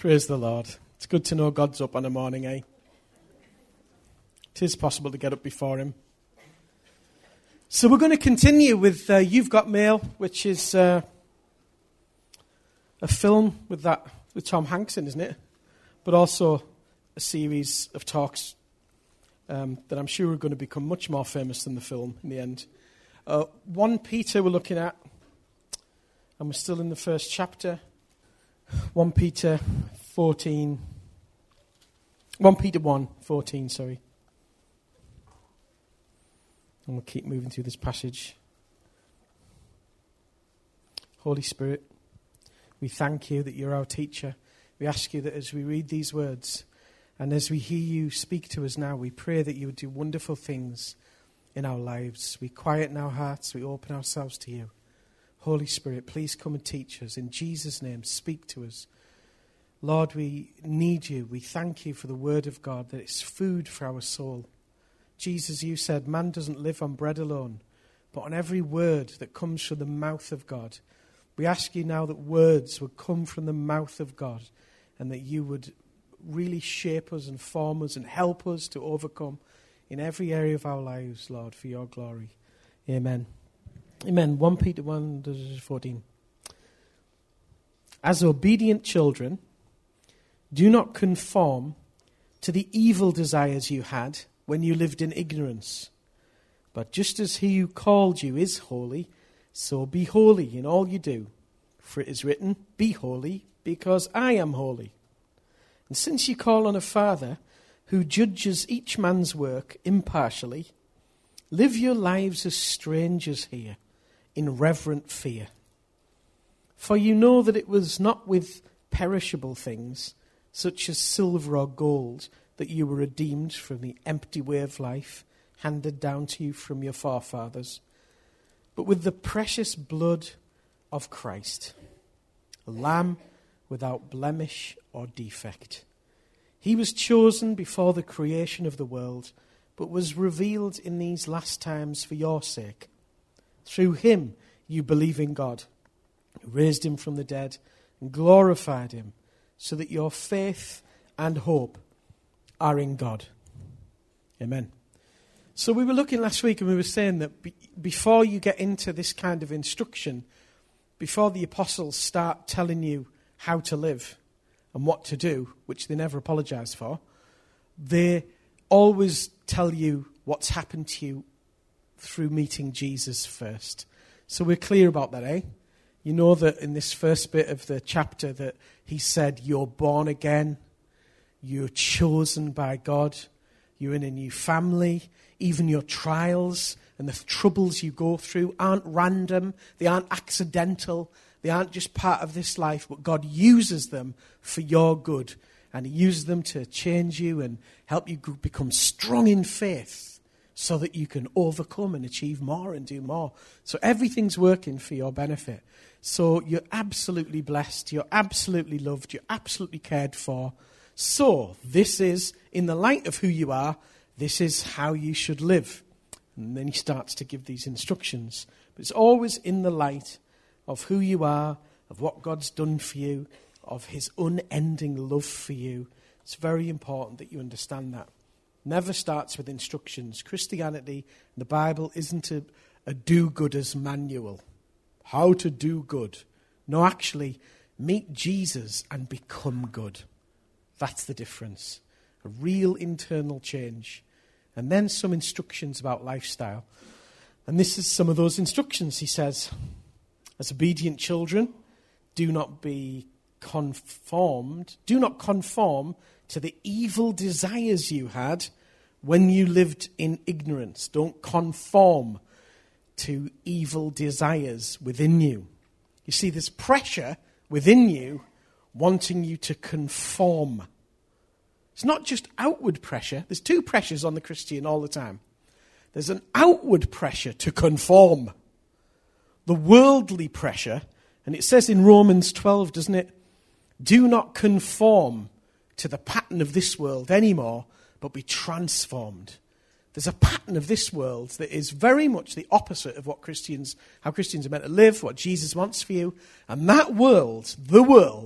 Praise the Lord. It's good to know God's up on a morning, eh? It is possible to get up before him. So we're going to continue with You've Got Mail, which is a film with Tom Hanks in, isn't it? But also a series of talks that I'm sure are going to become much more famous than the film in the end. 1 Peter we're looking at, and we're still in the first chapter. 1 Peter 1, 14, sorry. And we'll keep moving through this passage. Holy Spirit, we thank you that you're our teacher. We ask you that as we read these words and as we hear you speak to us now, we pray that you would do wonderful things in our lives. We quieten our hearts, we open ourselves to you. Holy Spirit, please come and teach us. In Jesus' name, speak to us. Lord, we need you. We thank you for the word of God, that it's food for our soul. Jesus, you said, man doesn't live on bread alone, but on every word that comes from the mouth of God. We ask you now that words would come from the mouth of God, and that you would really shape us and form us and help us to overcome in every area of our lives, Lord, for your glory. Amen. Amen. 1 Peter 1, 14. As obedient children, do not conform to the evil desires you had when you lived in ignorance. But just as he who called you is holy, so be holy in all you do. For it is written, be holy, because I am holy. And since you call on a Father who judges each man's work impartially, live your lives as strangers here, in reverent fear. For you know that it was not with perishable things, such as silver or gold, that you were redeemed from the empty way of life handed down to you from your forefathers, but with the precious blood of Christ, a lamb without blemish or defect. He was chosen before the creation of the world, but was revealed in these last times for your sake. Through him you believe in God, who raised him from the dead and glorified him, so that your faith and hope are in God. Amen. So we were looking last week and we were saying that before you get into this kind of instruction, before the apostles start telling you how to live and what to do, which they never apologize for, they always tell you what's happened to you through meeting Jesus first. So we're clear about that, eh? You know that in this first bit of the chapter that he said, you're born again, you're chosen by God, you're in a new family, even your trials and the troubles you go through aren't random, they aren't accidental, they aren't just part of this life, but God uses them for your good. And he uses them to change you and help you become strong in faith, so that you can overcome and achieve more and do more. So everything's working for your benefit. So you're absolutely blessed, you're absolutely loved, you're absolutely cared for. So this is, in the light of who you are, this is how you should live. And then he starts to give these instructions. But it's always in the light of who you are, of what God's done for you, of his unending love for you. It's very important that you understand that. Never starts with instructions. Christianity, the Bible, isn't a do-gooders manual. How to do good. No, actually, meet Jesus and become good. That's the difference. A real internal change. And then some instructions about lifestyle. And this is some of those instructions. He says, as obedient children, do not conform to the evil desires you had when you lived in ignorance. Don't conform to evil desires within you. You see, there's pressure within you wanting you to conform. It's not just outward pressure. There's two pressures on the Christian all the time. There's an outward pressure to conform. The worldly pressure, and it says in Romans 12, doesn't it? Do not conform to the pattern of this world anymore, but be transformed. There's a pattern of this world that is very much the opposite of how Christians are meant to live, what Jesus wants for you. And that world, the world,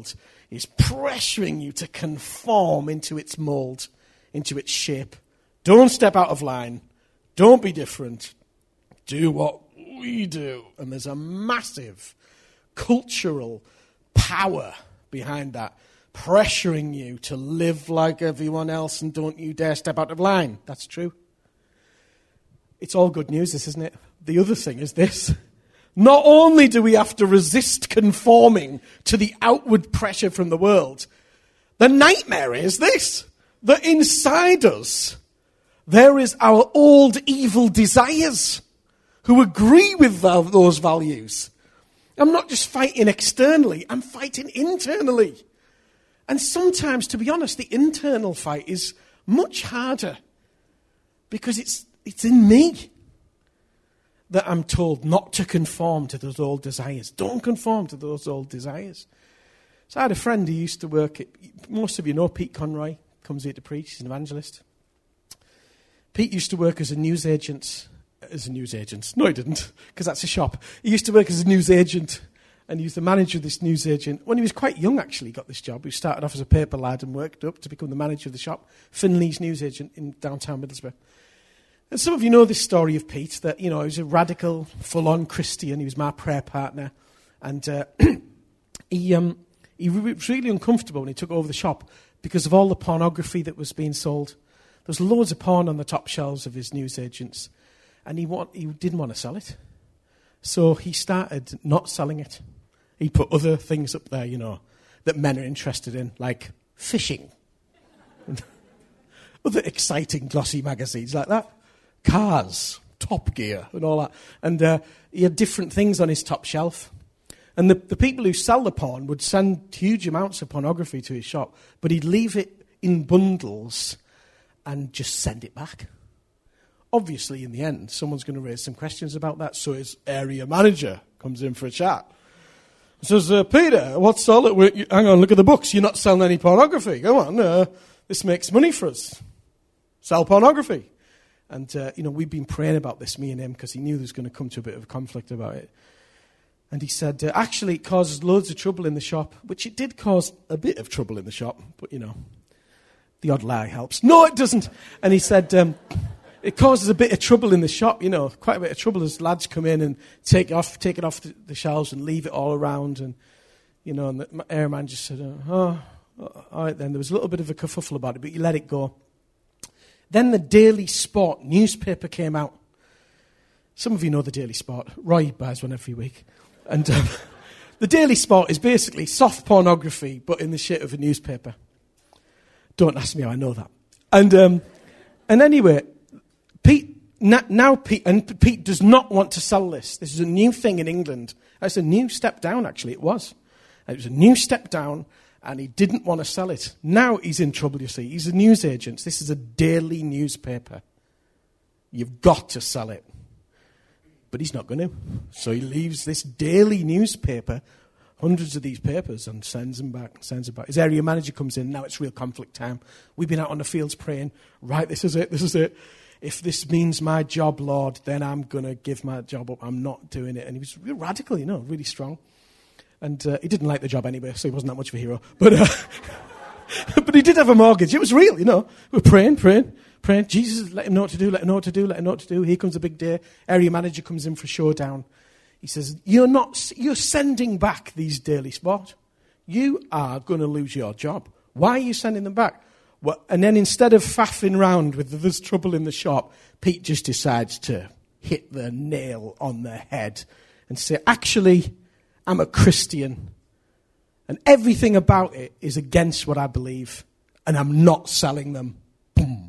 is pressuring you to conform into its mold, into its shape. Don't step out of line. Don't be different. Do what we do. And there's a massive cultural power behind that, pressuring you to live like everyone else and don't you dare step out of line. That's true. It's all good news, this, isn't it? The other thing is this. Not only do we have to resist conforming to the outward pressure from the world, the nightmare is this, that inside us there is our old evil desires who agree with those values. I'm not just fighting externally, I'm fighting internally. And sometimes, to be honest, the internal fight is much harder because it's in me that I'm told not to conform to those old desires. Don't conform to those old desires. So I had a friend who used to work at, most of you know Pete Conroy, comes here to preach, he's an evangelist. Pete used to work as a newsagent. No, he didn't, because that's a shop. He used to work as a newsagent, and he was the manager of this newsagent. When he was quite young, actually, he got this job. He started off as a paper lad and worked up to become the manager of the shop, Finley's newsagent in downtown Middlesbrough. And some of you know this story of Pete, that, he was a radical, full-on Christian. He was my prayer partner. And he was really uncomfortable when he took over the shop because of all the pornography that was being sold. There was loads of porn on the top shelves of his newsagents. And he didn't want to sell it. So he started not selling it. He put other things up there, that men are interested in, like fishing. Other exciting, glossy magazines like that. Cars, Top Gear, and all that. And he had different things on his top shelf. And the people who sell the porn would send huge amounts of pornography to his shop, but he'd leave it in bundles and just send it back. Obviously, in the end, someone's going to raise some questions about that, so his area manager comes in for a chat. He says, Peter, what's all it? Hang on, look at the books. You're not selling any pornography. Come on, this makes money for us. Sell pornography. And, we've been praying about this, me and him, because he knew there was going to come to a bit of a conflict about it. And he said, actually, it causes loads of trouble in the shop, which it did cause a bit of trouble in the shop, but, the odd lie helps. No, it doesn't. And he said, it causes a bit of trouble in the shop, quite a bit of trouble as lads come in and take it off the shelves and leave it all around. And, and the area manager said, all right then. There was a little bit of a kerfuffle about it, but you let it go. Then the Daily Sport newspaper came out. Some of you know the Daily Sport. Roy buys one every week. And the Daily Sport is basically soft pornography, but in the shape of a newspaper. Don't ask me how I know that. And anyway, Pete does not want to sell this. This is a new thing in England. It's a new step down, actually. It was a new step down. And he didn't want to sell it. Now he's in trouble, you see. He's a newsagent. This is a daily newspaper. You've got to sell it. But he's not going to. So he leaves this daily newspaper, hundreds of these papers, and sends them back. His area manager comes in. Now it's real conflict time. We've been out on the fields praying. Right, this is it. If this means my job, Lord, then I'm going to give my job up. I'm not doing it. And he was real radical, really strong. And he didn't like the job anyway, so he wasn't that much of a hero. But but he did have a mortgage. It was real, We were praying. Jesus, let him know what to do. Here comes a big day. Area manager comes in for a showdown. He says, you're sending back these Daily Sport. You are going to lose your job. Why are you sending them back? Well, and then instead of faffing round with there's trouble in the shop, Pete just decides to hit the nail on the head and say, actually, I'm a Christian, and everything about it is against what I believe, and I'm not selling them. Boom.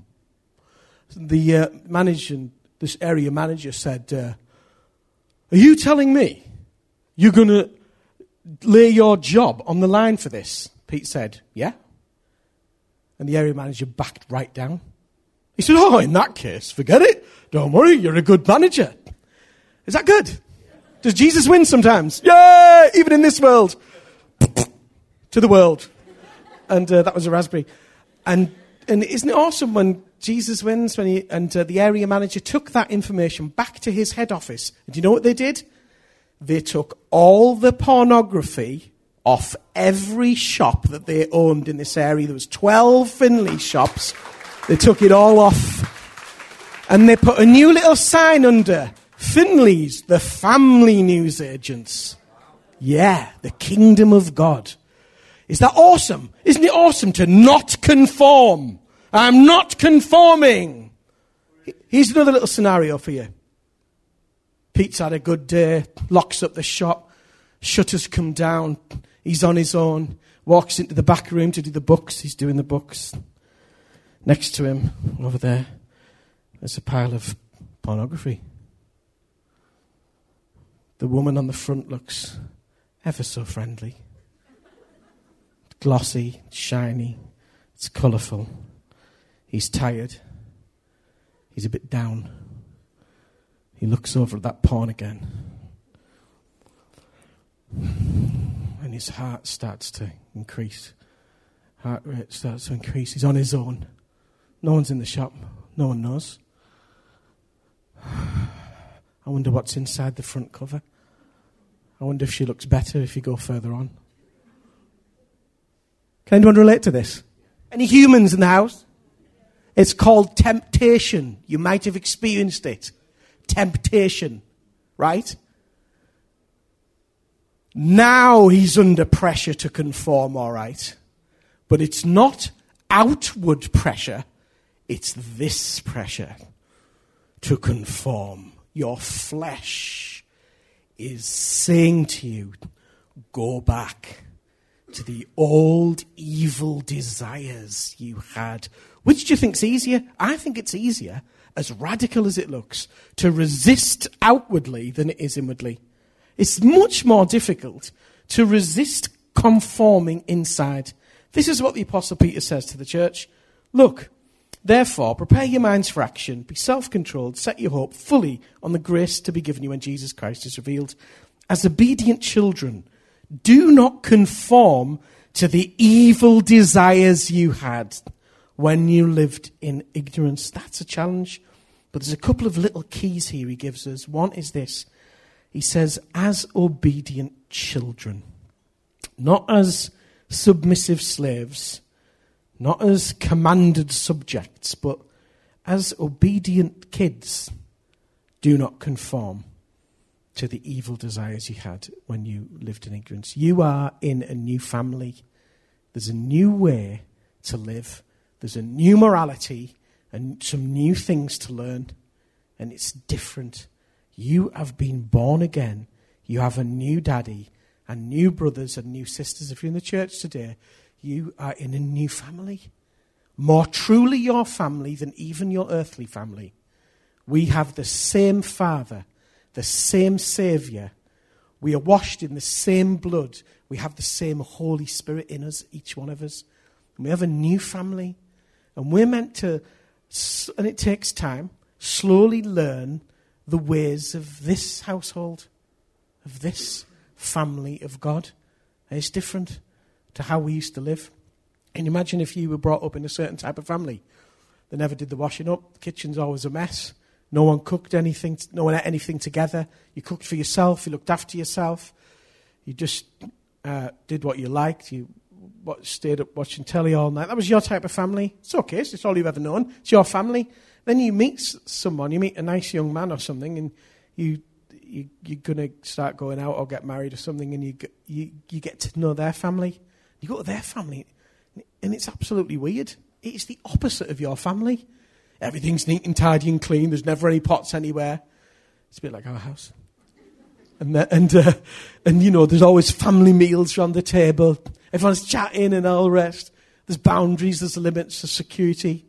The this area manager said, are you telling me you're going to lay your job on the line for this? Pete said, yeah. And the area manager backed right down. He said, in that case, forget it. Don't worry, you're a good manager. Is that good? Does Jesus win sometimes? Yay! Even in this world. To the world. And that was a raspberry. And isn't it awesome when Jesus wins? The area manager took that information back to his head office. And do you know what they did? They took all the pornography off every shop that they owned in this area. There was 12 Finley shops. They took it all off. And they put a new little sign under. Finley's, the family newsagents. Yeah, the kingdom of God. Is that awesome? Isn't it awesome to not conform? I'm not conforming. Here's another little scenario for you. Pete's had a good day, locks up the shop, shutters come down, he's on his own, walks into the back room to do the books, he's doing the books. Next to him, over there, there's a pile of pornography. The woman on the front looks ever so friendly. Glossy, shiny, it's colourful. He's tired. He's a bit down. He looks over at that porn again. And his heart starts to increase. Heart rate starts to increase. He's on his own. No one's in the shop. No one knows. I wonder what's inside the front cover. I wonder if she looks better if you go further on. Can anyone relate to this? Any humans in the house? It's called temptation. You might have experienced it. Temptation, right? Now he's under pressure to conform, all right. But it's not outward pressure. It's this pressure to conform. Your flesh is saying to you, go back to the old evil desires you had. Which do you think's easier? I think it's easier, as radical as it looks, to resist outwardly than it is inwardly. It's much more difficult to resist conforming inside. This is what the Apostle Peter says to the church. Look, therefore, prepare your minds for action, be self-controlled, set your hope fully on the grace to be given you when Jesus Christ is revealed. As obedient children, do not conform to the evil desires you had when you lived in ignorance. That's a challenge. But there's a couple of little keys here he gives us. One is this. He says, as obedient children. Not as submissive slaves. Not as commanded subjects. But as obedient kids. Do not conform to the evil desires you had when you lived in ignorance. You are in a new family. There's a new way to live. There's a new morality and some new things to learn. And it's different. You have been born again. You have a new daddy and new brothers and new sisters. If you're in the church today, you are in a new family. More truly your family than even your earthly family. We have the same Father, the same Saviour. We are washed in the same blood. We have the same Holy Spirit in us, each one of us. And we have a new family. And we're meant to, and it takes time, slowly learn the ways of this household, of this family of God. And it's different to how we used to live. And imagine if you were brought up in a certain type of family. They never did the washing up. The kitchen's always a mess. No one cooked anything. No one ate anything together. You cooked for yourself. You looked after yourself. You just did what you liked. You stayed up watching telly all night. That was your type of family. It's okay. It's all you've ever known. It's your family. Then you meet someone. You meet a nice young man or something, and you're going to start going out or get married or something, and you get to know their family. You go to their family, and it's absolutely weird. It's the opposite of your family. Everything's neat and tidy and clean. There's never any pots anywhere. It's a bit like our house. And you know, there's always family meals around the table. Everyone's chatting and all the rest. There's boundaries, there's limits, there's security.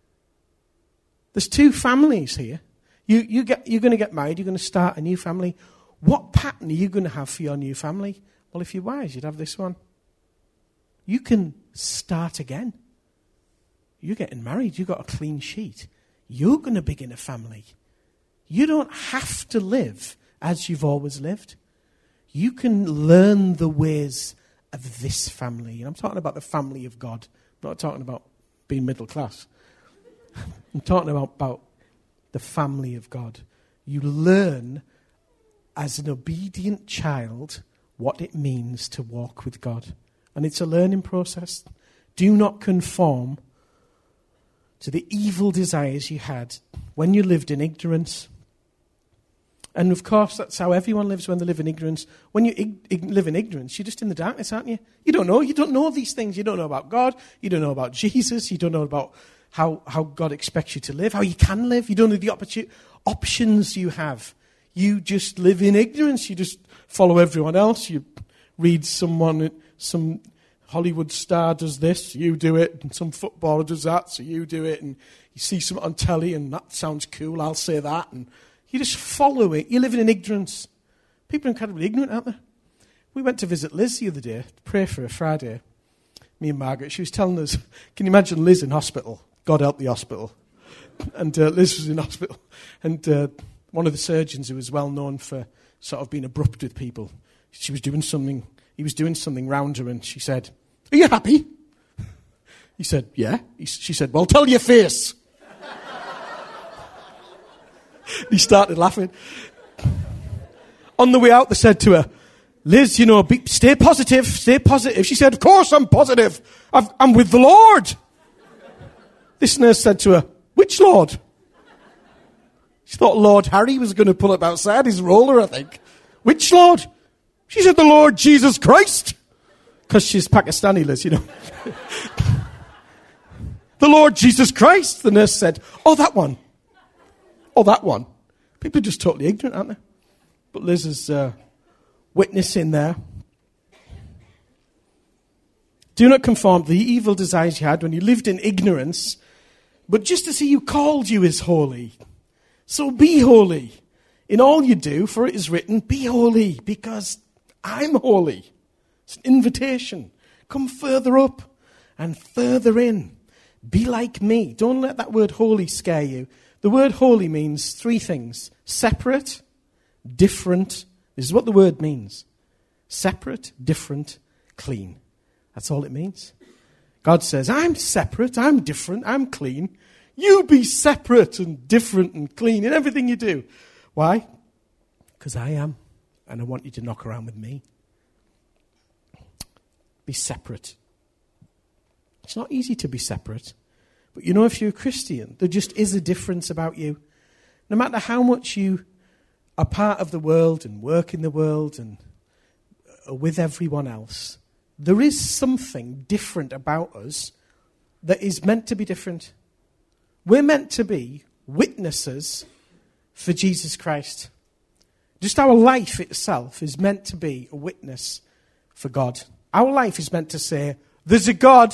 There's two families here. You're going to get married, you're going to start a new family. What pattern are you going to have for your new family? Well, if you're wise, you'd have this one. You can start again. You're getting married, you've got a clean sheet. You're going to begin a family. You don't have to live as you've always lived. You can learn the ways of this family. And I'm talking about the family of God. I'm not talking about being middle class. I'm talking about the family of God. You learn as an obedient child what it means to walk with God. And it's a learning process. Do not conform to the evil desires you had when you lived in ignorance. And of course, that's how everyone lives when they live in ignorance. When you live in ignorance, you're just in the darkness, aren't you? You don't know. You don't know these things. You don't know about God. You don't know about Jesus. You don't know about how God expects you to live, how you can live. You don't know the options you have. You just live in ignorance. You just follow everyone else. You read some Hollywood star does this, you do it, and some footballer does that, so you do it, and you see something on telly, and that sounds cool, I'll say that, and you just follow it. You're living in ignorance. People are incredibly ignorant, aren't they? We went to visit Liz the other day, to pray for her Friday, me and Margaret. She was telling us, can you imagine Liz in hospital? God help the hospital. And Liz was in hospital, and one of the surgeons who was well known for sort of being abrupt with people, he was doing something round her, and she said, are you happy? He said, yeah. She said, well, tell your face. He started laughing. On the way out, they said to her, Liz, stay positive, stay positive. She said, of course I'm positive. I'm with the Lord. This nurse said to her, which Lord? She thought Lord Harry was going to pull up outside his roller, I think. Which Lord? She said, the Lord Jesus Christ. Because she's Pakistani, Liz, The Lord Jesus Christ, the nurse said. Oh, that one. People are just totally ignorant, aren't they? But Liz is witnessing there. Do not conform to the evil desires you had when you lived in ignorance, but just as he who called you is holy. So be holy in all you do, for it is written, be holy, because I'm holy. It's an invitation. Come further up and further in. Be like me. Don't let that word holy scare you. The word holy means three things. Separate, different. This is what the word means. Separate, different, clean. That's all it means. God says, I'm separate, I'm different, I'm clean. You be separate and different and clean in everything you do. Why? Because I am. And I want you to knock around with me. Be separate. It's not easy to be separate. But if you're a Christian, there just is a difference about you. No matter how much you are part of the world and work in the world and are with everyone else, there is something different about us that is meant to be different. We're meant to be witnesses for Jesus Christ. Just our life itself is meant to be a witness for God. Our life is meant to say, there's a God.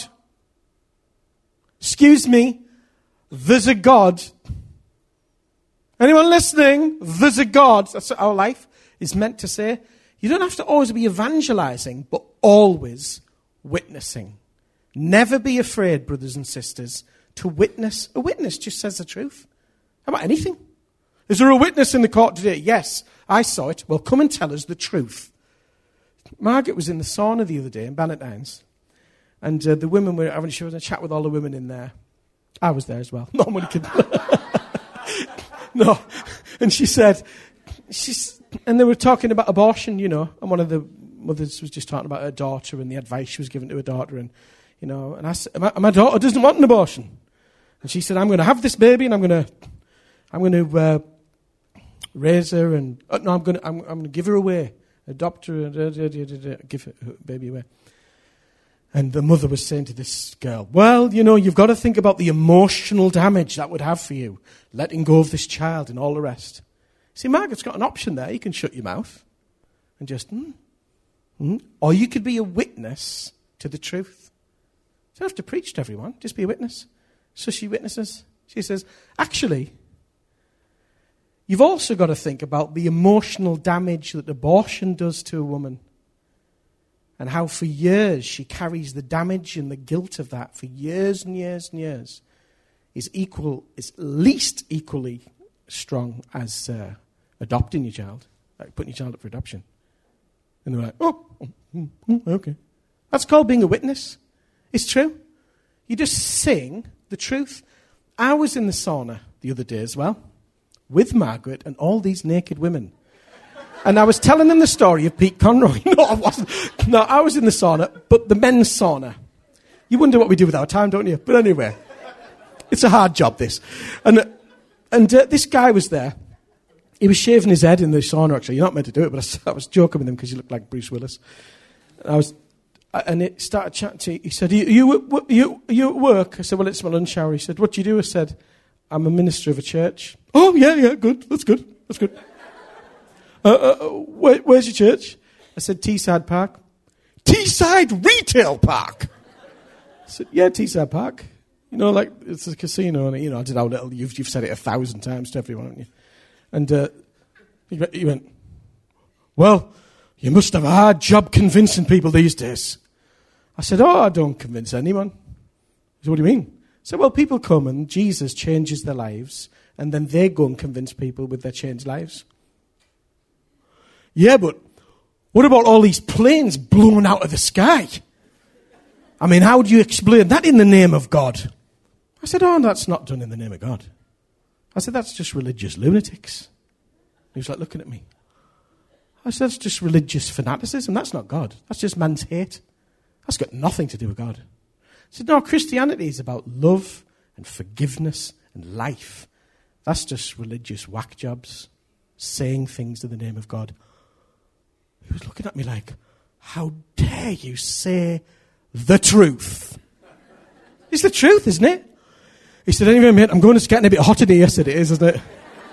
Excuse me, there's a God. Anyone listening? There's a God. That's what our life is meant to say. You don't have to always be evangelizing, but always witnessing. Never be afraid, brothers and sisters, to witness. A witness just says the truth. How about anything? Is there a witness in the court today? Yes, I saw it. Well, come and tell us the truth. Margaret was in the sauna the other day in Bannatynes, and the women were having a chat with all the women in there. I was there as well. No, I'm only kidding. No. And she said, and they were talking about abortion, and one of the mothers was just talking about her daughter and the advice she was given to her daughter, and I said, my daughter doesn't want an abortion. And she said, I'm going to have this baby, and I'm going to raise her, and I'm going to give her away. Adopt her and give her baby away. And the mother was saying to this girl, well, you've got to think about the emotional damage that would have for you, letting go of this child and all the rest. See, Margaret's got an option there. You can shut your mouth and just, or you could be a witness to the truth. You don't have to preach to everyone, just be a witness. So she witnesses. She says, actually, you've also got to think about the emotional damage that abortion does to a woman, and how for years she carries the damage and the guilt of that for years and years and years is at least equally strong as adopting your child, like putting your child up for adoption. And they're like, okay. That's called being a witness. It's true. You just sing the truth. I was in the sauna the other day as well, with Margaret and all these naked women. And I was telling them the story of Pete Conroy. No, I wasn't. No, I was in the sauna, but the men's sauna. You wonder what we do with our time, don't you? But anyway, it's a hard job, this. And this guy was there. He was shaving his head in the sauna, actually. You're not meant to do it, but I was joking with him because he looked like Bruce Willis. And it started chatting to me. He said, you at work? I said, well, it's my lunch hour. He said, what do you do? I said, I'm a minister of a church. Oh, yeah, good. That's good. Where's your church? I said, Teesside Park. Teesside Retail Park? I said, yeah, Teesside Park. You know, like, it's a casino. And, you know, I don't know how little, you've said it 1,000 times to everyone, haven't you? And he went, well, you must have a hard job convincing people these days. I said, I don't convince anyone. He said, what do you mean? I said, well, people come and Jesus changes their lives, and then they go and convince people with their changed lives. Yeah, but what about all these planes blown out of the sky? I mean, how do you explain that in the name of God? I said, that's not done in the name of God. I said, that's just religious lunatics. He was like looking at me. I said, that's just religious fanaticism. That's not God. That's just man's hate. That's got nothing to do with God. I said, no, Christianity is about love and forgiveness and life. That's just religious whack jobs, saying things in the name of God. He was looking at me like, how dare you say the truth? It's the truth, isn't it? He said, anyway, mate, I'm going to getting a bit hot in here. I said, it is, isn't it?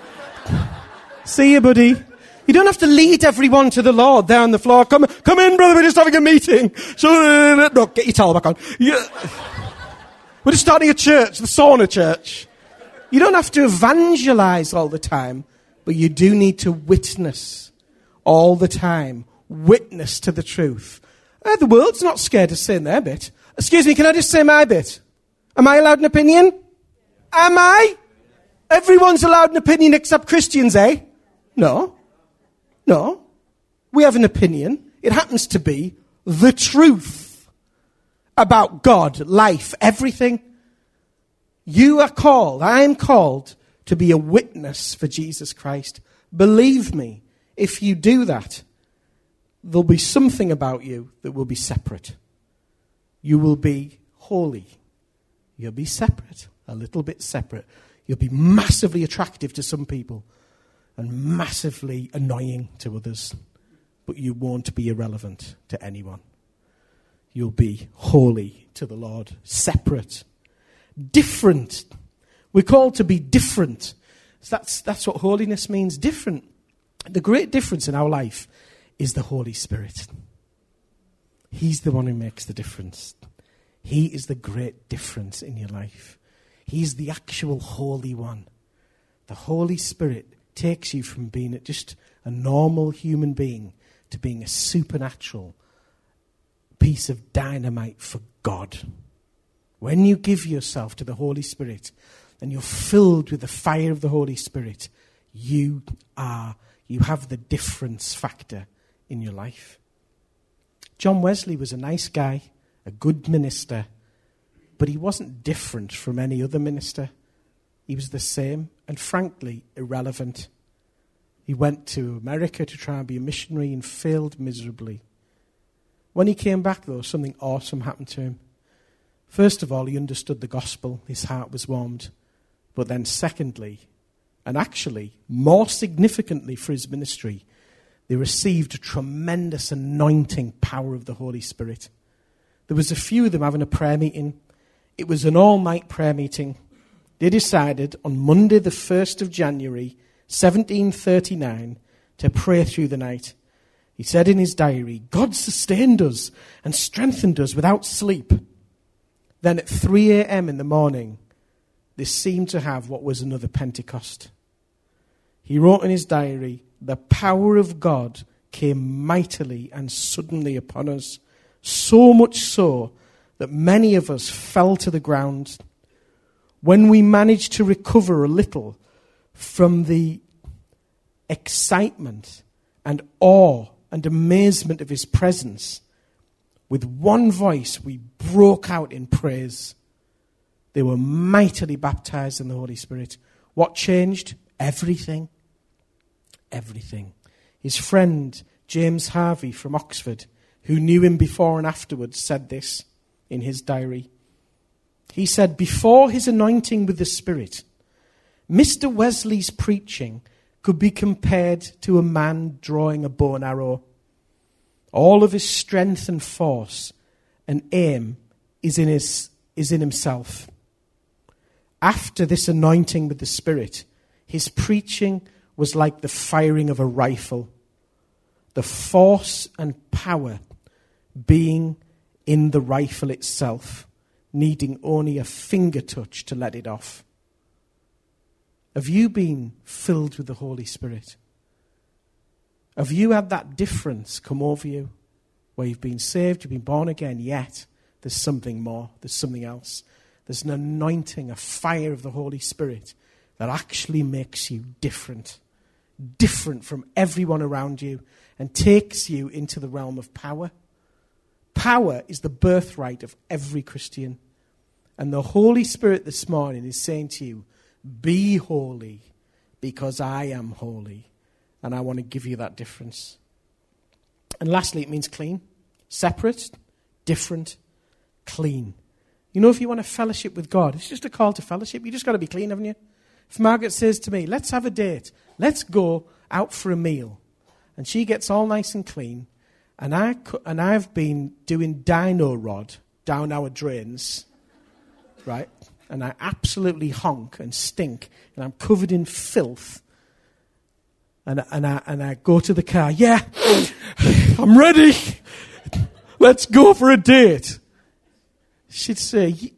See you, buddy. You don't have to lead everyone to the Lord there on the floor. Come in, brother, we're just having a meeting. So, no, get your towel back on. Yeah. We're just starting a church, the sauna church. You don't have to evangelize all the time, but you do need to witness all the time. Witness to the truth. The world's not scared of saying their bit. Excuse me, can I just say my bit? Am I allowed an opinion? Am I? Everyone's allowed an opinion except Christians, eh? No. We have an opinion. It happens to be the truth about God, life, everything. You are called, I am called to be a witness for Jesus Christ. Believe me, if you do that, there'll be something about you that will be separate. You will be holy. You'll be separate, a little bit separate. You'll be massively attractive to some people and massively annoying to others. But you won't be irrelevant to anyone. You'll be holy to the Lord, separate, different. We're called to be different. That's what holiness means, different. The great difference in our life is the Holy Spirit. He's the one who makes the difference. He is the great difference in your life. He's the actual Holy One. The Holy Spirit takes you from being just a normal human being to being a supernatural piece of dynamite for God. When you give yourself to the Holy Spirit and you're filled with the fire of the Holy Spirit, you have the difference factor in your life. John Wesley was a nice guy, a good minister, but he wasn't different from any other minister. He was the same and frankly irrelevant. He went to America to try and be a missionary and failed miserably. When he came back, though, something awesome happened to him. First of all, he understood the gospel. His heart was warmed. But then secondly, and actually more significantly for his ministry, they received a tremendous anointing power of the Holy Spirit. There was a few of them having a prayer meeting. It was an all-night prayer meeting. They decided on Monday the 1st of January, 1739, to pray through the night. He said in his diary, God sustained us and strengthened us without sleep. Then at 3 a.m. in the morning, they seemed to have what was another Pentecost. He wrote in his diary, the power of God came mightily and suddenly upon us, so much so that many of us fell to the ground. When we managed to recover a little from the excitement and awe and amazement of his presence, with one voice we broke out in praise. They were mightily baptized in the Holy Spirit. What changed? Everything. Everything. His friend James Harvey from Oxford, who knew him before and afterwards, said this in his diary. He said, before his anointing with the Spirit, Mr. Wesley's preaching could be compared to a man drawing a bow and arrow. All of his strength and force and aim is in himself. After this anointing with the Spirit, his preaching was like the firing of a rifle, the force and power being in the rifle itself, needing only a finger touch to let it off. Have you been filled with the Holy Spirit? Have you had that difference come over you, where you've been saved, you've been born again, yet there's something more, there's something else. There's an anointing, a fire of the Holy Spirit that actually makes you different from everyone around you, and takes you into the realm of power. Power is the birthright of every Christian. And the Holy Spirit this morning is saying to you, be holy because I am holy. And I want to give you that difference. And lastly, it means clean. Separate, different, clean. You know, if you want to fellowship with God, it's just a call to fellowship. You just got to be clean, haven't you? If Margaret says to me, let's have a date, let's go out for a meal, and she gets all nice and clean, and I've been doing dino rod down our drains, right? And I absolutely honk and stink, and I'm covered in filth. And I go to the car, yeah, I'm ready. Let's go for a date. She'd say,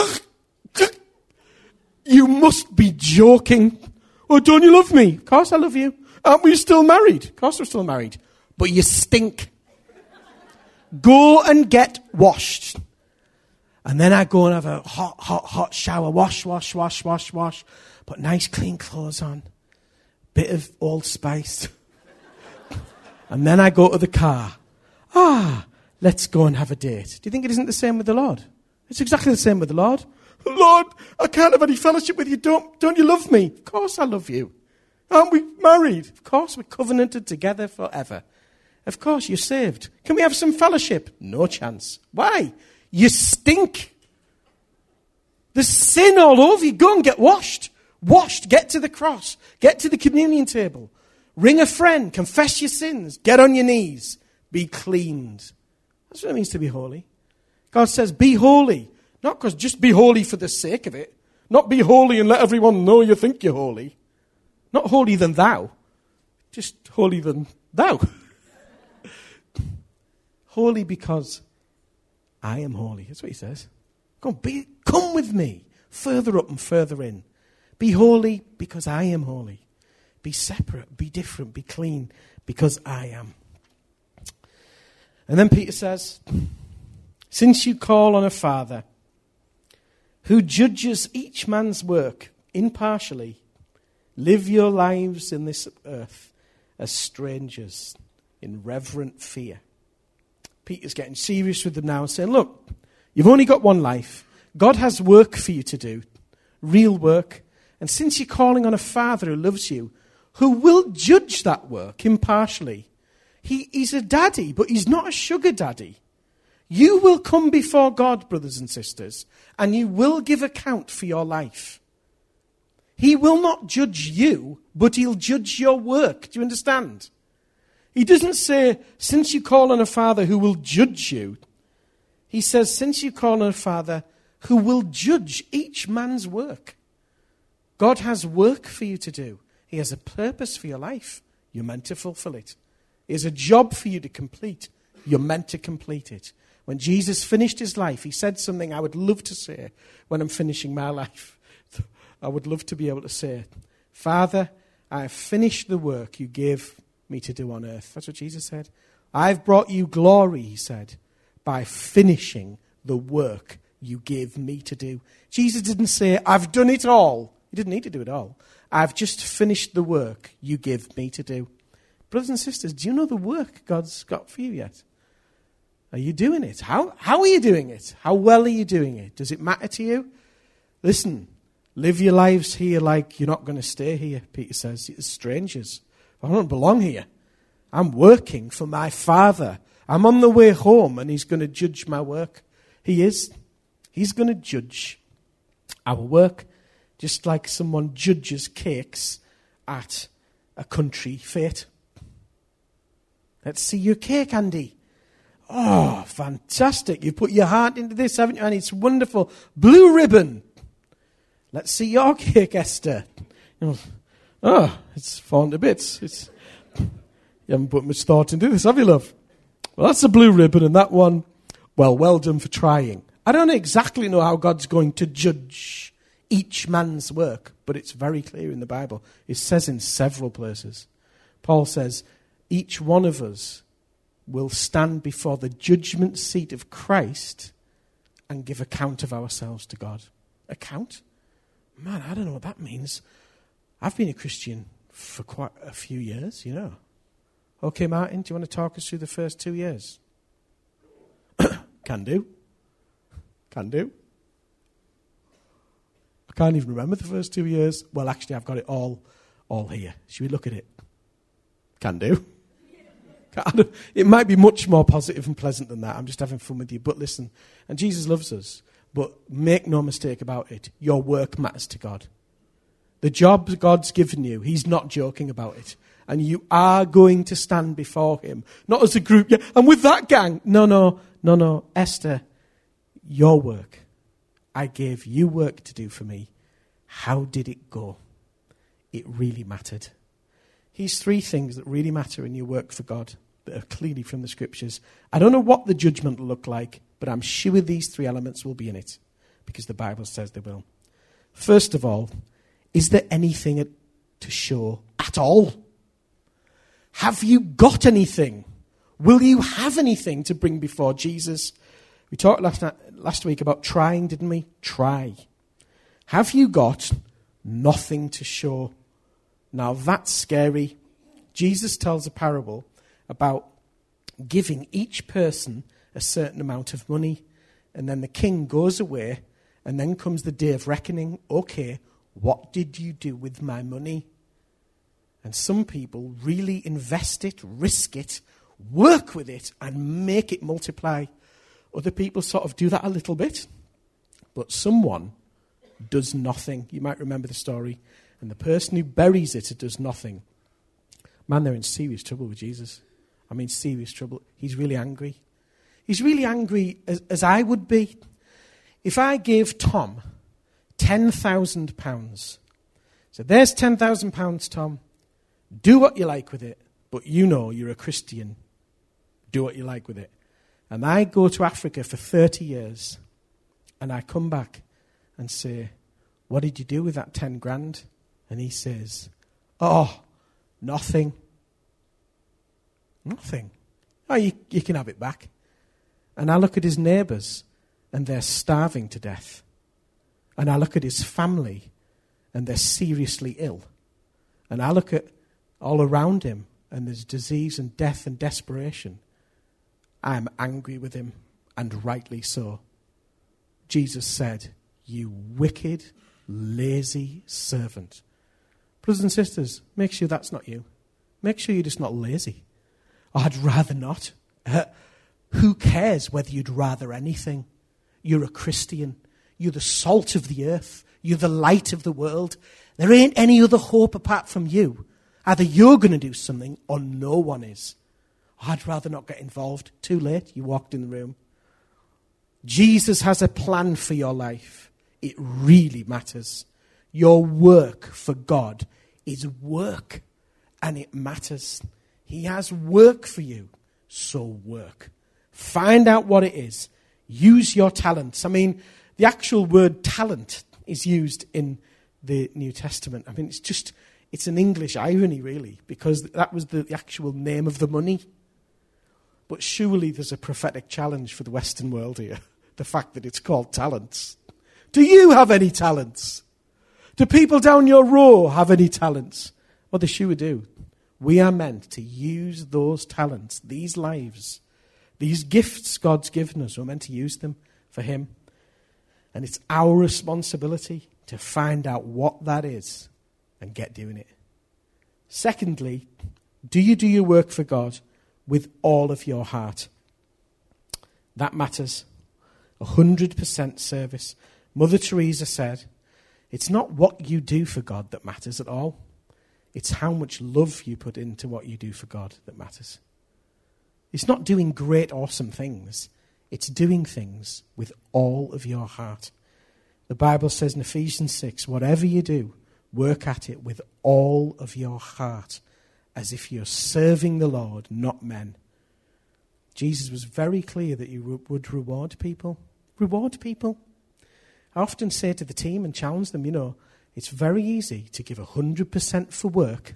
you must be joking. Oh, don't you love me? Of course I love you. Aren't we still married? Of course we're still married. But you stink. Go and get washed. And then I go and have a hot shower. Wash. Put nice clean clothes on. Bit of Old Spice. And then I go to the car. Let's go and have a date. Do you think it isn't the same with the Lord? It's exactly the same with the Lord. Lord, I can't have any fellowship with you. Don't you love me? Of course I love you. Aren't we married? Of course we're covenanted together forever. Of course you're saved. Can we have some fellowship? No chance. Why? You stink. There's sin all over you. Go and get washed. Get to the cross. Get to the communion table. Ring a friend. Confess your sins. Get on your knees. Be cleaned. That's what it means to be holy. God says, be holy. Not because just be holy for the sake of it. Not be holy and let everyone know you think you're holy. Not holy than thou. Just holy than thou. Holy because I am holy. That's what he says. Come with me. Further up and further in. Be holy because I am holy. Be separate. Be different. Be clean because I am. And then Peter says, since you call on a Father who judges each man's work impartially, live your lives in this earth as strangers in reverent fear. Peter's getting serious with them now and saying, look, you've only got one life. God has work for you to do, real work. And since you're calling on a Father who loves you, who will judge that work impartially, he's a daddy, but he's not a sugar daddy. You will come before God, brothers and sisters, and you will give account for your life. He will not judge you, but he'll judge your work. Do you understand? He doesn't say, since you call on a Father who will judge you. He says, since you call on a Father who will judge each man's work. God has work for you to do. He has a purpose for your life. You're meant to fulfill it. He has a job for you to complete. You're meant to complete it. When Jesus finished his life, he said something I would love to say when I'm finishing my life. I would love to be able to say, Father, I have finished the work you gave me to do on earth. That's what Jesus said. I've brought you glory, he said, by finishing the work you gave me to do. Jesus didn't say, I've done it all. He didn't need to do it all. I've just finished the work you gave me to do. Brothers and sisters, do you know the work God's got for you yet? Are you doing it? How are you doing it? How well are you doing it? Does it matter to you? Listen, live your lives here like you're not going to stay here, Peter says. It's strangers. I don't belong here. I'm working for my Father. I'm on the way home and he's going to judge my work. He is. He's going to judge our work just like someone judges cakes at a country fete. Let's see your cake, Andy. Oh, fantastic. You put your heart into this, haven't you? And it's wonderful. Blue ribbon. Let's see your cake, Esther. Oh, it's fallen to bits. You haven't put much thought into this, have you, love? Well, that's a blue ribbon, and that one, well done for trying. I don't exactly know how God's going to judge each man's work, but it's very clear in the Bible. It says in several places. Paul says, each one of us will stand before the judgment seat of Christ and give account of ourselves to God. Account? Man, I don't know what that means. I've been a Christian for quite a few years, you know. Okay, Martin, do you want to talk us through the first 2 years? Can do. Can do. I can't even remember the first 2 years. Well, actually, I've got it all here. Should we look at it? Can do. It might be much more positive and pleasant than that. I'm just having fun with you. But listen, and Jesus loves us. But make no mistake about it. Your work matters to God. The job God's given you, he's not joking about it. And you are going to stand before him. Not as a group. Yeah, I'm with that gang. No. Esther, your work. I gave you work to do for me. How did it go? It really mattered. Here's 3 things that really matter in your work for God that are clearly from the scriptures. I don't know what the judgment will look like, but I'm sure these 3 elements will be in it because the Bible says they will. First of all, is there anything to show at all? Have you got anything? Will you have anything to bring before Jesus? We talked last week about trying, didn't we? Try. Have you got nothing to show? Now that's scary. Jesus tells a parable about giving each person a certain amount of money, and then the king goes away, and then comes the day of reckoning. Okay, what did you do with my money? And some people really invest it, risk it, work with it, and make it multiply. Other people sort of do that a little bit, but someone does nothing. You might remember the story. And the person who buries it does nothing. Man, they're in serious trouble with Jesus. I mean, serious trouble. He's really angry. He's really angry as I would be. If I gave Tom £10,000, so there's £10,000, Tom. Do what you like with it, but you know you're a Christian. Do what you like with it. And I go to Africa for 30 years, and I come back and say, what did you do with that 10 grand? And he says, oh, nothing. Nothing. Oh, you can have it back. And I look at his neighbours, and they're starving to death. And I look at his family, and they're seriously ill. And I look at all around him, and there's disease and death and desperation. I'm angry with him, and rightly so. Jesus said, you wicked, lazy servant. Brothers and sisters, make sure that's not you. Make sure you're just not lazy. Oh, I'd rather not. Who cares whether you'd rather anything? You're a Christian. You're the salt of the earth. You're the light of the world. There ain't any other hope apart from you. Either you're going to do something or no one is. Oh, I'd rather not get involved. Too late. You walked in the room. Jesus has a plan for your life. It really matters. Your work for God is work, and it matters. He has work for you, so work. Find out what it is. Use your talents. I mean, the actual word talent is used in the New Testament. I mean, it's an English irony, really, because that was the actual name of the money. But surely there's a prophetic challenge for the Western world here, the fact that it's called talents. Do you have any talents? Do people down your row have any talents? Well, they sure do. We are meant to use those talents, these lives, these gifts God's given us. We're meant to use them for him. And it's our responsibility to find out what that is and get doing it. Secondly, Do you do your work for God with all of your heart? That matters. 100% service. Mother Teresa said, it's not what you do for God that matters at all. It's how much love you put into what you do for God that matters. It's not doing great, awesome things. It's doing things with all of your heart. The Bible says in Ephesians 6, whatever you do, work at it with all of your heart, as if you're serving the Lord, not men. Jesus was very clear that you would reward people. Reward people. I often say to the team and challenge them, it's very easy to give 100% for work.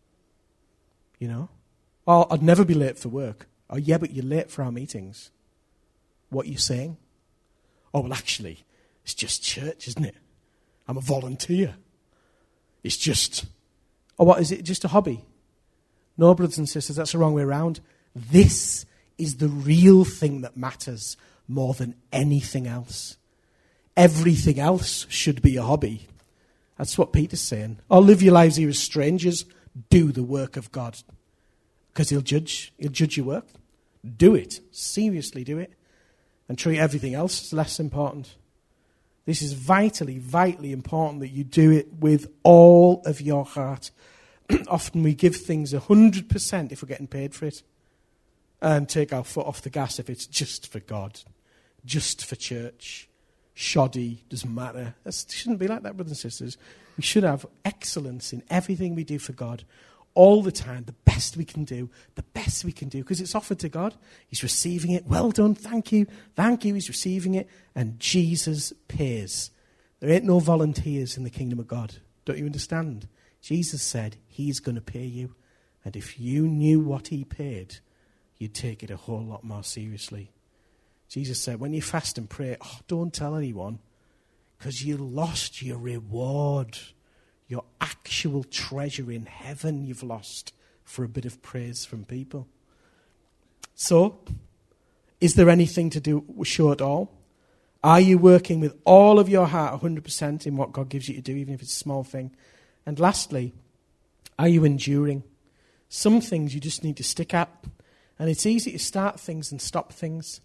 Oh, I'd never be late for work. Oh, yeah, but you're late for our meetings. What are you saying? Oh, well, actually, it's just church, isn't it? I'm a volunteer. It's just, what, is it just a hobby? No, brothers and sisters, that's the wrong way around. This is the real thing that matters more than anything else. Everything else should be a hobby. That's what Peter's saying. Oh, live your lives here as strangers. Do the work of God. Because he'll judge your work. Do it. Seriously do it. And treat everything else as less important. This is vitally, vitally important that you do it with all of your heart. Often we give things 100% if we're getting paid for it. And take our foot off the gas if it's just for God. Just for church. Shoddy, doesn't matter. It shouldn't be like that, brothers and sisters. We should have excellence in everything we do for God. All the time, the best we can do, because it's offered to God. He's receiving it. Well done, thank you. He's receiving it, and Jesus pays. There ain't no volunteers in the kingdom of God. Don't you understand? Jesus said he's going to pay you, and if you knew what he paid, you'd take it a whole lot more seriously. Jesus said, when you fast and pray, don't tell anyone, because you lost your reward. Your actual treasure in heaven you've lost for a bit of praise from people. So, is there anything to do show at all? Are you working with all of your heart 100% in what God gives you to do, even if it's a small thing? And lastly, are you enduring? Some things you just need to stick at. And it's easy to start things and stop things.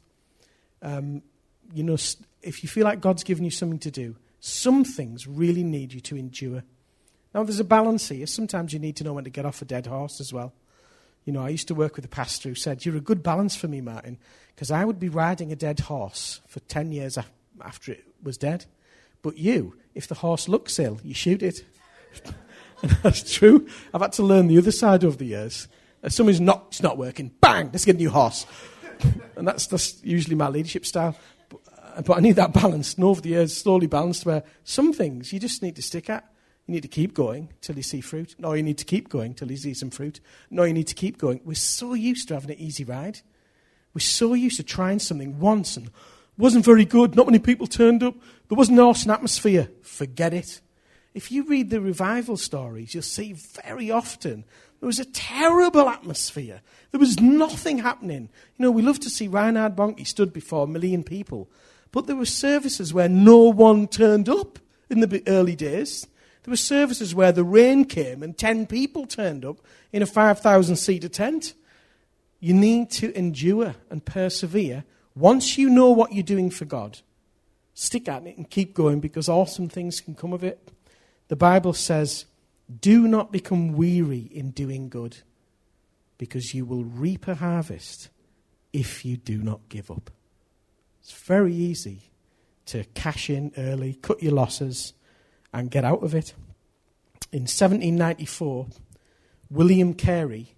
If you feel like God's given you something to do, some things really need you to endure. Now, there's a balance here. Sometimes you need to know when to get off a dead horse as well. I used to work with a pastor who said, you're a good balance for me, Martin, because I would be riding a dead horse for 10 years after it was dead. But you, if the horse looks ill, you shoot it. And that's true. I've had to learn the other side over the years. If something's it's not working, bang, let's get a new horse. And that's usually my leadership style. But I need that balance. And over the years, slowly balanced, where some things you just need to stick at. You need to keep going till you see fruit. No, you need to keep going till you see some fruit. No, you need to keep going. We're so used to having an easy ride. We're so used to trying something once and it wasn't very good. Not many people turned up. There wasn't an awesome atmosphere. Forget it. If you read the revival stories, you'll see very often there was a terrible atmosphere. There was nothing happening. We love to see Reinhard Bonnke stood before 1 million people. But there were services where no one turned up in the early days. There were services where the rain came and 10 people turned up in a 5,000-seater tent. You need to endure and persevere. Once you know what you're doing for God, stick at it and keep going, because awesome things can come of it. The Bible says, do not become weary in doing good, because you will reap a harvest if you do not give up. It's very easy to cash in early, cut your losses, and get out of it. In 1794, William Carey,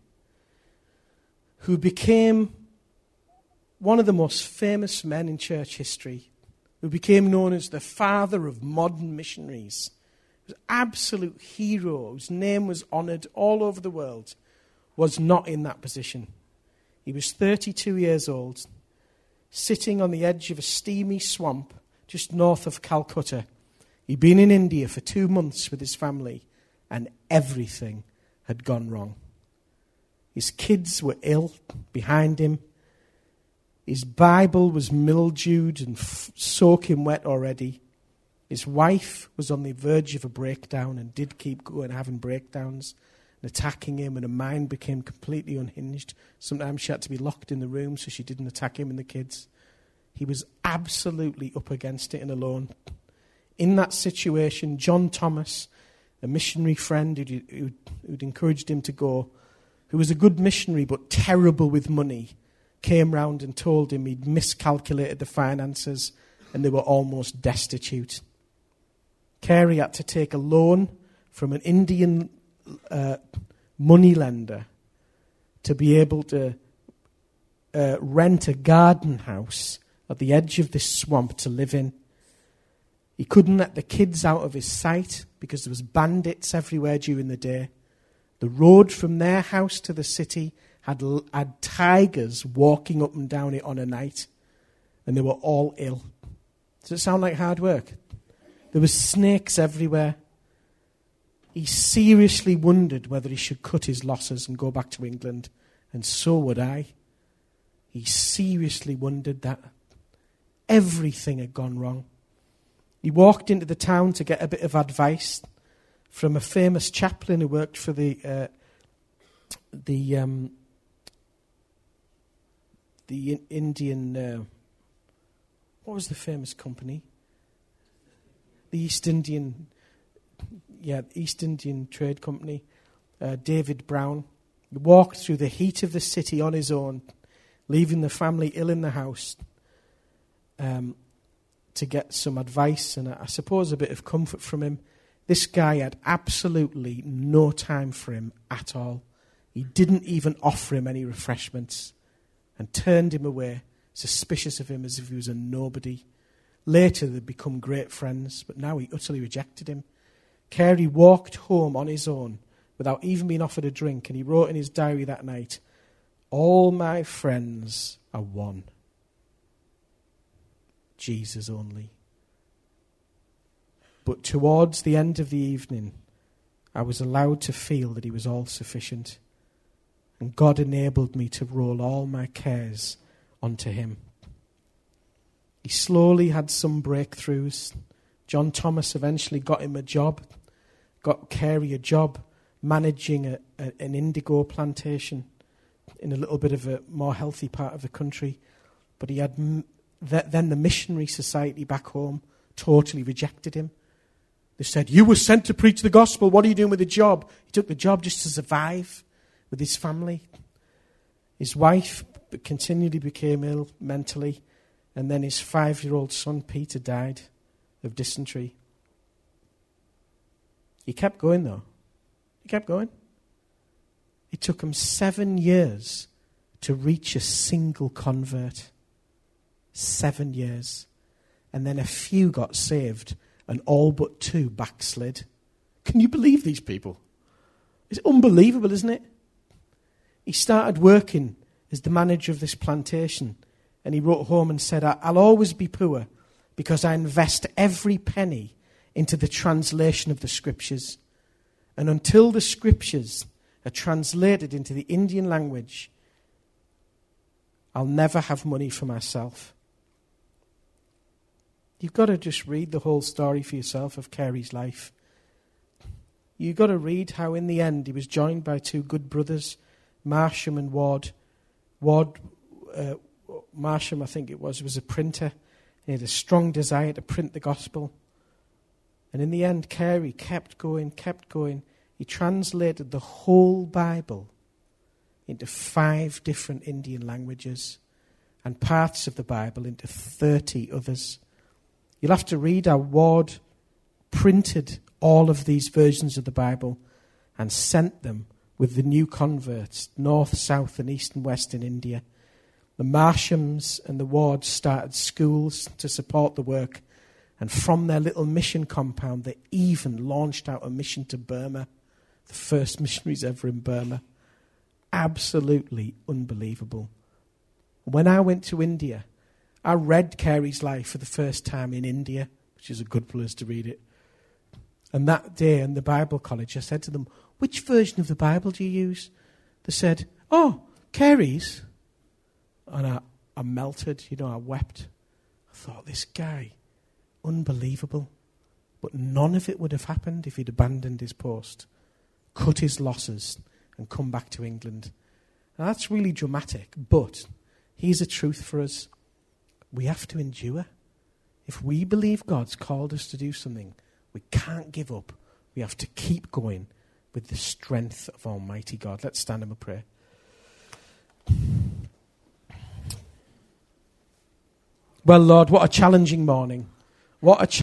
who became one of the most famous men in church history, who became known as the father of modern missionaries, was an absolute hero, whose name was honoured all over the world, was not in that position. He was 32 years old, sitting on the edge of a steamy swamp just north of Calcutta. He'd been in India for 2 months with his family, and everything had gone wrong. His kids were ill behind him. His Bible was mildewed and soaking wet already. His wife was on the verge of a breakdown and did keep going, having breakdowns. and attacking him, and her mind became completely unhinged. Sometimes she had to be locked in the room so she didn't attack him and the kids. He was absolutely up against it and alone. In that situation, John Thomas, a missionary friend who'd encouraged him to go, who was a good missionary but terrible with money, came round and told him he'd miscalculated the finances and they were almost destitute. Carey had to take a loan from an Indian moneylender to be able to rent a garden house at the edge of this swamp to live in. He couldn't let the kids out of his sight because there was bandits everywhere during the day. The road from their house to the city had tigers walking up and down it on a night, and they were all ill. Does it sound like hard work? There were snakes everywhere. He seriously wondered whether he should cut his losses and go back to England, and so would I. He seriously wondered that. Everything had gone wrong. He walked into the town to get a bit of advice from a famous chaplain who worked for the Indian, what was the famous company? The East Indian Trade Company, David Brown. He walked through the heat of the city on his own, leaving the family ill in the house, to get some advice and I suppose a bit of comfort from him. This guy had absolutely no time for him at all. He didn't even offer him any refreshments and turned him away, suspicious of him as if he was a nobody. Later they'd become great friends, but now he utterly rejected him. Carey walked home on his own without even being offered a drink, and he wrote in his diary that night, "All my friends are one. Jesus only." But towards the end of the evening, I was allowed to feel that he was all sufficient. And God enabled me to roll all my cares onto him. He slowly had some breakthroughs. John Thomas eventually got him a job, got Carey a job managing an indigo plantation in a little bit of a more healthy part of the country. But he had then the missionary society back home totally rejected him. They said, "You were sent to preach the gospel. What are you doing with the job?" He took the job just to survive with his family. His wife continually became ill mentally, and then his 5-year-old son, Peter, died of dysentery. He kept going, though. He kept going. It took him 7 years to reach a single convert. 7 years. And then a few got saved, and all but 2 backslid. Can you believe these people? It's unbelievable, isn't it? He started working as the manager of this plantation, and he wrote home and said, "I'll always be poor because I invest every penny into the translation of the scriptures. And until the scriptures are translated into the Indian language, I'll never have money for myself." You've got to just read the whole story for yourself of Carey's life. You've got to read how in the end he was joined by 2 good brothers, Marsham and Ward. Marsham, I think it was a printer. He had a strong desire to print the gospel. And in the end, Carey kept going. He translated the whole Bible into 5 different Indian languages and parts of the Bible into 30 others. You'll have to read how Ward printed all of these versions of the Bible and sent them with the new converts, north, south, and east and west in India. The Marshams and the Wards started schools to support the work, and from their little mission compound, they even launched out a mission to Burma, the first missionaries ever in Burma. Absolutely unbelievable. When I went to India, I read Carey's life for the first time in India, which is a good place to read it. And that day in the Bible college, I said to them, "Which version of the Bible do you use?" They said, "Oh, Carey's." And I melted, I wept. I thought, this guy, unbelievable. But none of it would have happened if he'd abandoned his post. cut his losses, and come back to England. Now, that's really dramatic, but here's a truth for us. We have to endure. If we believe God's called us to do something, we can't give up. We have to keep going with the strength of Almighty God. Let's stand and we'll pray. Well, Lord, what a challenging morning. What a